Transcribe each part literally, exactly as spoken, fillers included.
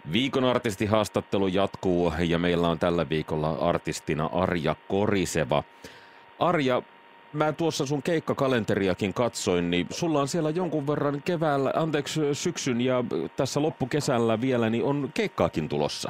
Viikon artistihaastattelu jatkuu ja meillä on tällä viikolla artistina Arja Koriseva. Arja, mä tuossa sun keikkakalenteriakin katsoin, niin sulla on siellä jonkun verran keväällä, anteeksi syksyn ja tässä loppukesällä vielä, niin on keikkaakin tulossa.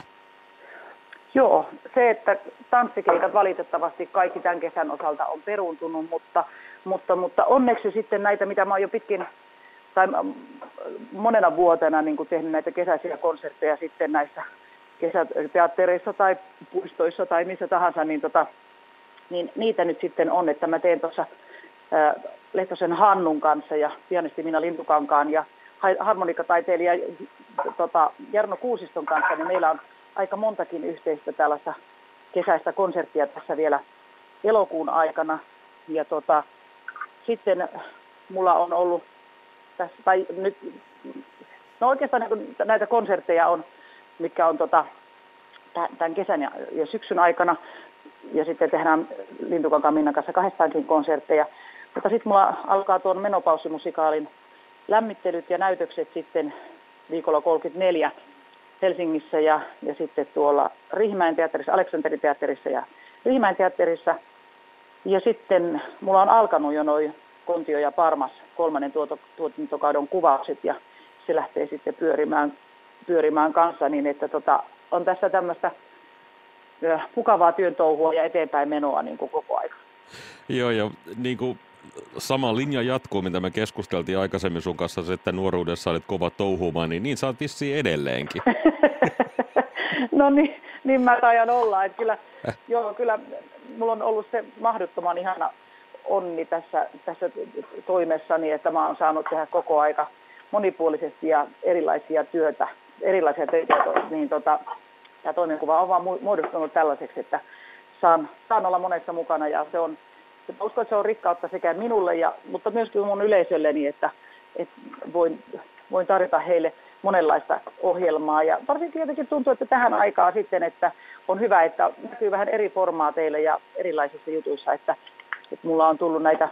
Joo, se, että tanssikeikat valitettavasti kaikki tämän kesän osalta on peruuntunut, mutta, mutta, mutta onneksi sitten näitä, mitä mä oon jo pitkin tai monena vuotena niin kuin tehnyt näitä kesäisiä konsertteja sitten näissä kesäteattereissa tai puistoissa tai missä tahansa, niin, tota, niin niitä nyt sitten on, että mä teen tuossa äh, Lehtosen Hannun kanssa ja pianisti Minna Lintukankaan ja harmonikataiteilija tota, Jarno Kuusiston kanssa, niin meillä on aika montakin yhteistä tällaista kesäistä konserttia tässä vielä elokuun aikana. Ja tota, sitten mulla on ollut tässä, tai nyt, no oikeastaan niin näitä konsertteja on, mitkä on tota, tämän kesän ja, ja syksyn aikana. Ja sitten tehdään Lintukankaan Minnan kanssa kahdestaankin konsertteja. Mutta sitten mulla alkaa tuon menopaussimusikaalin lämmittelyt ja näytökset sitten viikolla kolmekymmentäneljä Helsingissä ja, ja sitten tuolla Riihimäen teatterissa, Aleksanterin teatterissa ja Riihimäen teatterissa. Ja sitten mulla on alkanut jo noin Kontio ja Parmas kolmannen tuoto, tuotantokauden kuvaukset ja se lähtee sitten pyörimään, pyörimään kanssa niin, että tota, on tässä tämmöistä äh, mukavaa työn touhua ja eteenpäin menoa niin kuin koko ajan. Joo, ja niin kuin sama linja jatkuu, mitä me keskusteltiin aikaisemmin sun kanssa, että nuoruudessa olet kova touhumaan, niin niin sä oot vissiin edelleenkin. No niin, niin mä taidan olla. Että kyllä, joo, kyllä mulla on ollut se mahdottoman ihana onni tässä, tässä toimessani, että mä oon saanut tehdä koko aika monipuolisesti ja erilaisia työtä, erilaisia töitä, niin tota, tämä toimenkuva on vaan muodostunut tällaiseksi, että saan, saan olla monessa mukana ja se on, mä uskon, että se on rikkautta sekä minulle, ja, mutta myöskin mun yleisölleni, että, että voin, voin tarjota heille monenlaista ohjelmaa. Ja varsinkin jotenkin tuntuu, että tähän aikaan sitten, että on hyvä, että näkyy vähän eri formaateille ja erilaisissa jutuissa, että, että mulla on tullut näitä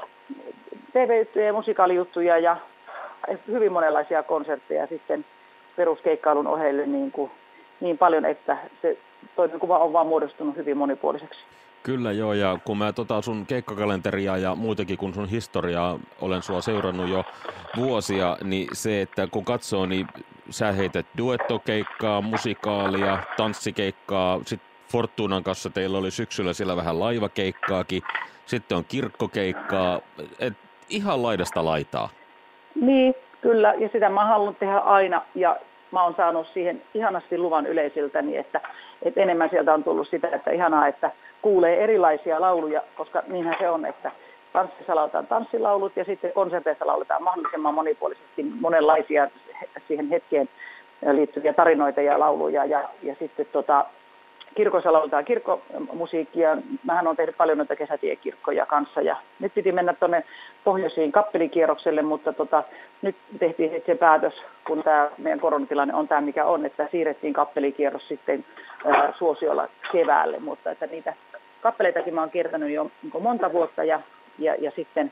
T V-juttuja ja musikaalijuttuja ja hyvin monenlaisia konsertteja sitten peruskeikkailun ohelle niin, kuin, niin paljon, että se toimenkuva on vaan muodostunut hyvin monipuoliseksi. Kyllä joo, ja kun mä tota sun keikkakalenteria ja muutakin kuin sun historiaa olen sua seurannut jo vuosia, niin se, että kun katsoo, niin sä heität duettokeikkaa, musikaalia, tanssikeikkaa, sitten Fortunan kanssa teillä oli syksyllä siellä vähän laivakeikkaakin, sitten on kirkkokeikkaa, et ihan laidasta laitaa. Niin, kyllä, ja sitä mä oon halunnut tehdä aina, ja mä oon saanut siihen ihanasti luvan yleisöltäni, että, että enemmän sieltä on tullut sitä, että ihanaa, että kuulee erilaisia lauluja, koska niinhän se on, että tanssissa lauletaan tanssilaulut ja sitten konserteissa lauletaan mahdollisimman monipuolisesti monenlaisia siihen hetkeen liittyviä tarinoita ja lauluja ja, ja sitten tota, kirkossa lauletaan kirkkomusiikkia. Mähän olen tehnyt paljon noita kesätiekirkkoja kanssa ja nyt piti mennä tuonne pohjoisiin kappelikierrokselle, mutta tota, nyt tehtiin sitten se päätös, kun tämä meidän koronatilanne on tämä mikä on, että siirrettiin kappelikierros sitten ää, suosiolla keväälle, mutta että niitä kappeleitakin mä oon kiertänyt jo niin monta vuotta ja, ja, ja sitten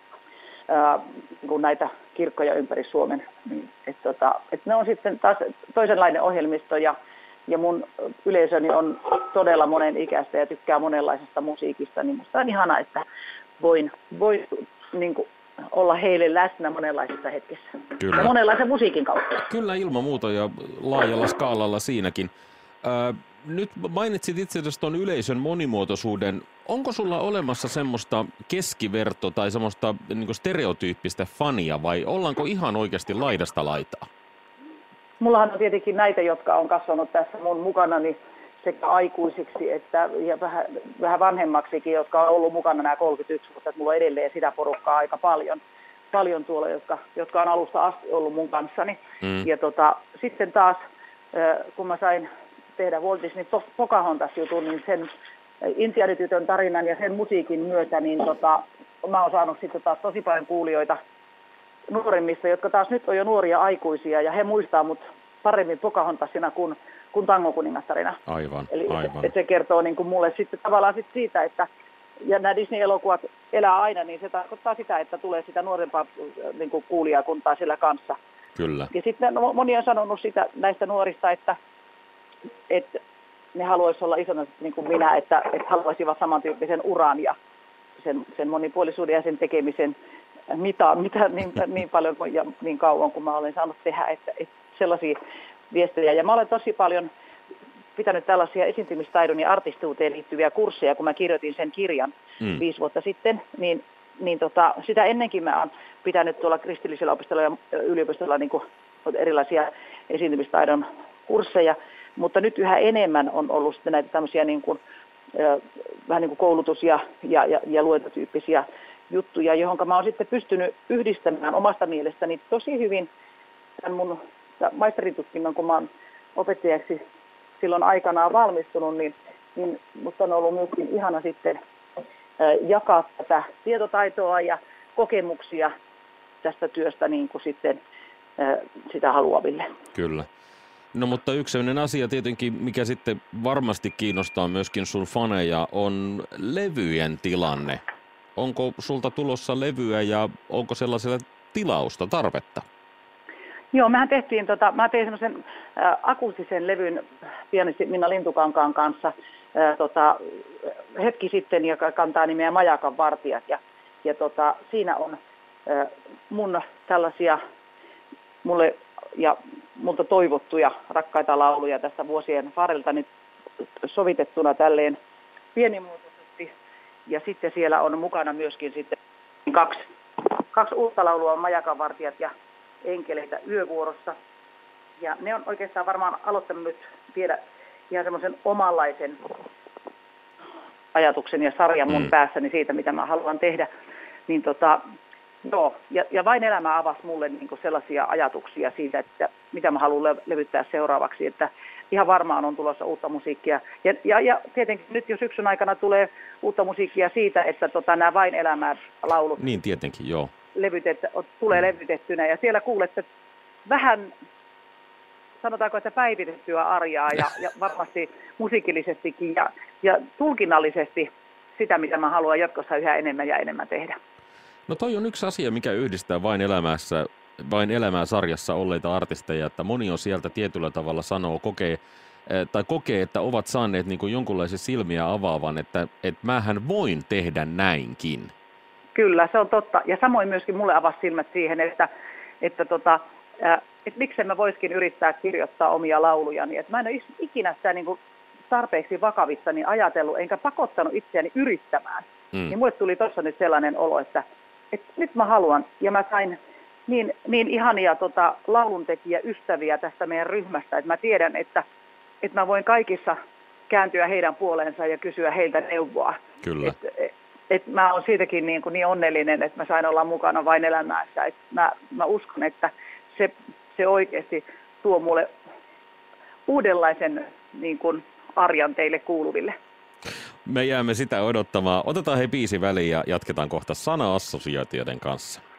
ää, niin näitä kirkkoja ympäri Suomen, niin, että tota, et ne on sitten taas toisenlainen ohjelmisto ja Ja mun yleisöni on todella monen ikäistä ja tykkää monenlaisesta musiikista, niin musta on ihana, että voin, voin niin kuin, olla heille läsnä monenlaisessa hetkessä. Kyllä. Ja monenlaisen musiikin kautta. Kyllä ilman muuta ja laajalla skaalalla siinäkin. Ää, nyt mainitsit itse asiassa tuon yleisön monimuotoisuuden. Onko sulla olemassa semmoista keskiverto tai semmoista niin kuin stereotyyppistä fania vai ollaanko ihan oikeasti laidasta laitaa? Mullahan on tietenkin näitä, jotka on kasvanut tässä mun mukanani sekä aikuisiksi että ja vähän, vähän vanhemmaksikin, jotka on ollut mukana nämä kolmekymmentäyksi vuotta. Mulla on edelleen sitä porukkaa aika paljon, paljon tuolla, jotka, jotka on alusta asti ollut mun kanssani. Mm. Ja tota, sitten taas, kun mä sain tehdä Walt Disney Pocahontas-jutun, niin sen intiaanitytön tarinan ja sen musiikin myötä, niin tota, mä oon saanut sitten taas tosi paljon kuulijoita nuoremmista, jotka taas nyt on jo nuoria aikuisia, ja he muistaa mut paremmin Pocahontasina kuin, kuin Tangokuningastarina. Aivan, Eli aivan. Et se kertoo niin kuin mulle sitten tavallaan sit siitä, että ja nämä Disney-elokuvat elää aina, niin se tarkoittaa sitä, että tulee sitä nuorempaa niin kuin kuulijakuntaa sillä kanssa. Kyllä. Ja sitten no, moni on sanonut sitä näistä nuorista, että, että ne haluaisivat olla isona niin kuin minä, että, että haluaisivat samantyyppisen uran ja sen, sen monipuolisuuden ja sen tekemisen mitaan, mitä niin, niin paljon ja niin kauan kuin mä olen saanut tehdä, että, että sellaisia viestejä. Ja mä olen tosi paljon pitänyt tällaisia esiintymistaidon ja artistuuteen liittyviä kursseja, kun mä kirjoitin sen kirjan mm. viisi vuotta sitten, niin, niin tota, sitä ennenkin mä oon pitänyt tuolla kristillisellä opistolla ja yliopistolla niin kuin erilaisia esiintymistaidon kursseja, mutta nyt yhä enemmän on ollut sitten näitä tämmöisiä niin kuin, vähän niin kuin koulutus- ja, ja, ja, ja luentotyyppisiä juttuja, johon mä oon sitten pystynyt yhdistämään omasta mielestäni tosi hyvin tämän mun maisteritutkinnon, kun mä oon opettajaksi silloin aikanaan valmistunut, niin, niin musta on ollut myöskin ihana sitten jakaa tätä tietotaitoa ja kokemuksia tästä työstä niin kuin sitten sitä haluaville. Kyllä. No mutta yksi sellainen asia tietenkin, mikä sitten varmasti kiinnostaa myöskin sun faneja, on levyjen tilanne. Onko sulta tulossa levyä ja onko sellaisella tilausta, tarvetta? Joo, mehän tehtiin, tota, mä tein semmoisen äh, akustisen levyn pianisti Minna Lintukankaan kanssa äh, tota, hetki sitten, joka kantaa nimeä Majakan vartijat. Ja, ja tota, siinä on äh, mun tällaisia mulle ja multa toivottuja rakkaita lauluja tästä vuosien varrelta nyt sovitettuna tälleen pienimuotoisesti. Ja sitten siellä on mukana myöskin sitten kaksi, kaksi uutta laulua, Majakan vartijat ja Enkeleitä yövuorossa. Ja ne on oikeastaan varmaan aloittanut nyt viedä ihan semmoisen omanlaisen ajatuksen ja sarjan mun mm. päässäni siitä, mitä mä haluan tehdä. Niin tota, joo, ja, ja Vain elämä avasi mulle niinku sellaisia ajatuksia siitä, että mitä mä haluan le- levyttää seuraavaksi. Että ihan varmaan on tulossa uutta musiikkia. Ja, ja, ja tietenkin nyt jo syksyn aikana tulee uutta musiikkia siitä, että tota, nämä Vain elämää laulut. Niin tietenkin, joo. Levytet, tulee levytettynä ja siellä kuulette vähän, sanotaanko, että päivitettyä arjaa ja, ja varmasti musiikillisestikin ja, ja tulkinnallisesti sitä, mitä mä haluan jatkossa yhä enemmän ja enemmän tehdä. No toi on yksi asia, mikä yhdistää Vain elämässä, Vain elämää sarjassa olleita artisteja, että moni on sieltä tietyllä tavalla sanoo, kokee, tai kokee, että ovat saaneet niin kuin jonkunlaisen silmiä avaavan, että, että mähän voin tehdä näinkin. Kyllä, se on totta. Ja samoin myöskin mulle avasi silmät siihen, että, että, tota, että miksei mä voisikin yrittää kirjoittaa omia laulujani. Että mä en ole ikinä sitä niin kuin tarpeeksi vakavissani ajatellut, enkä pakottanut itseäni yrittämään. Mm. Niin mulle tuli tuossa nyt sellainen olo, että, että nyt mä haluan. Ja mä sain niin, niin ihania tota, lauluntekijäystäviä tästä meidän ryhmästä, että mä tiedän, että, että mä voin kaikissa kääntyä heidän puoleensa ja kysyä heiltä neuvoa. Kyllä. Et, Et mä oon siitäkin niin, kuin niin onnellinen, että mä sain olla mukana Vain elämässä. Et mä, mä uskon, että se, se oikeasti tuo mulle uudenlaisen niin kuin arjan teille kuuluville. Me jäämme sitä odottamaan. Otetaan hei biisi väliin ja jatketaan kohta sana-assosiaatioiden kanssa.